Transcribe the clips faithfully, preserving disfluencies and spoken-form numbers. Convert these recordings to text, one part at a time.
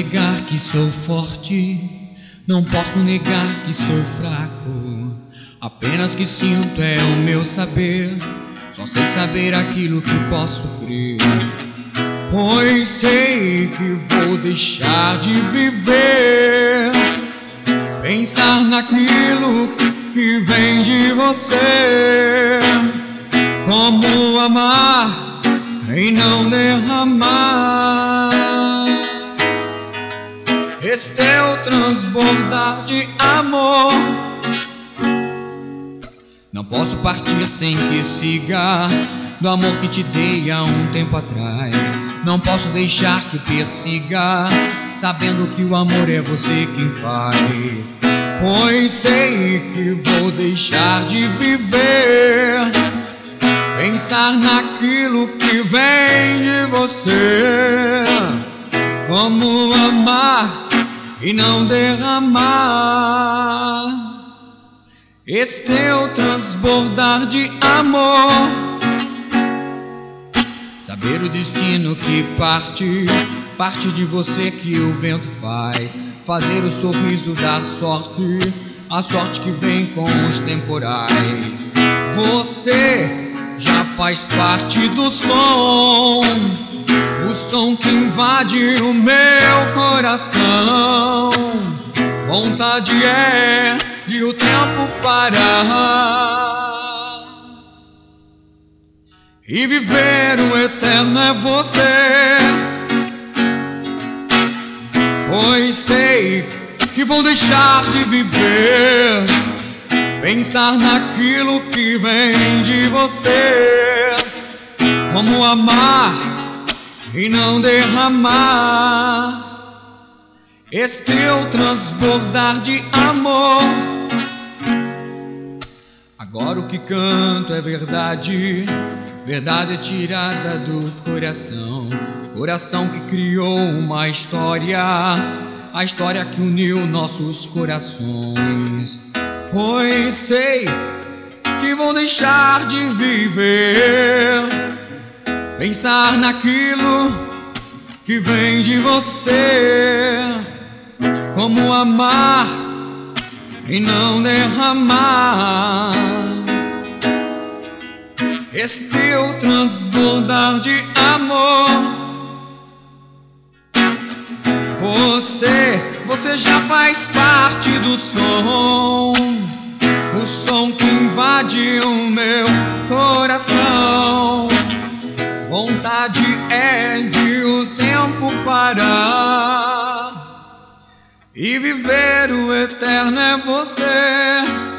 negar que sou forte, não posso negar que sou fraco. Apenas que sinto é o meu saber, só sei saber aquilo que posso crer. Pois sei que vou deixar de viver, pensar naquilo que vem de você. Como amar e não derramar esse teu transbordar de amor. Não posso partir sem que siga do amor que te dei há um tempo atrás. Não posso deixar que persiga, sabendo que o amor é você quem faz. Pois sei que vou deixar de viver, pensar naquilo que vem de você. Como amar e não derramar esse teu transbordar de amor. Saber o destino que parte, parte de você que o vento faz. Fazer o sorriso dar sorte, a sorte que vem com os temporais. Você já faz parte do som, o som que invade o meu coração. Vontade é de o tempo parar e viver o eterno é você. Pois sei que vou deixar de viver, pensar naquilo que vem de você. Como amar e não derramar esse teu transbordar de amor. Agora o que canto é verdade, verdade é tirada do coração. Coração que criou uma história, a história que uniu nossos corações. Pois sei que vou deixar de viver, pensar naquilo que vem de você. Como amar e não derramar esse teu transbordar de amor. Você, você já faz parte do som, o som que invade o meu coração. Vontade é de o tempo parar e viver o eterno é você.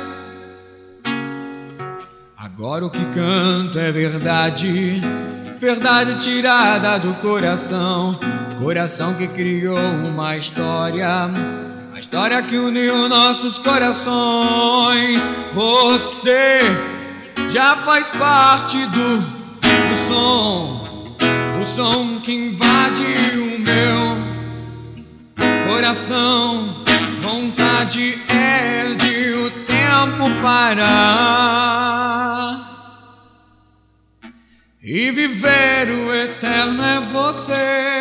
Agora o que canto é verdade, verdade tirada do coração. Coração que criou uma história, a história que uniu nossos corações. Você já faz parte do, do som, o som que invade o meu coração. Vontade é de o tempo parar e viver o eterno é você.